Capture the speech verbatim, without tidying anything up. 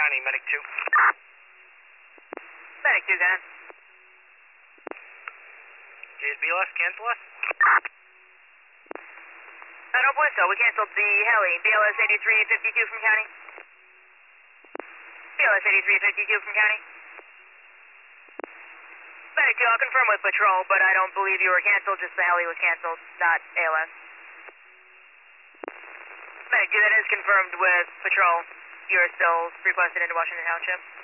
County, Medic two. Medic two, gun. J S B L S, cancel us? I don't believe so. We canceled the heli. B L S eighty-three fifty-two from County. B L S eighty-three fifty-two from County. Medic two, I'll confirm with patrol, but I don't believe you were canceled, just the heli was canceled, not A L S. Medic two, that is confirmed with patrol. You're still requested into Washington Township.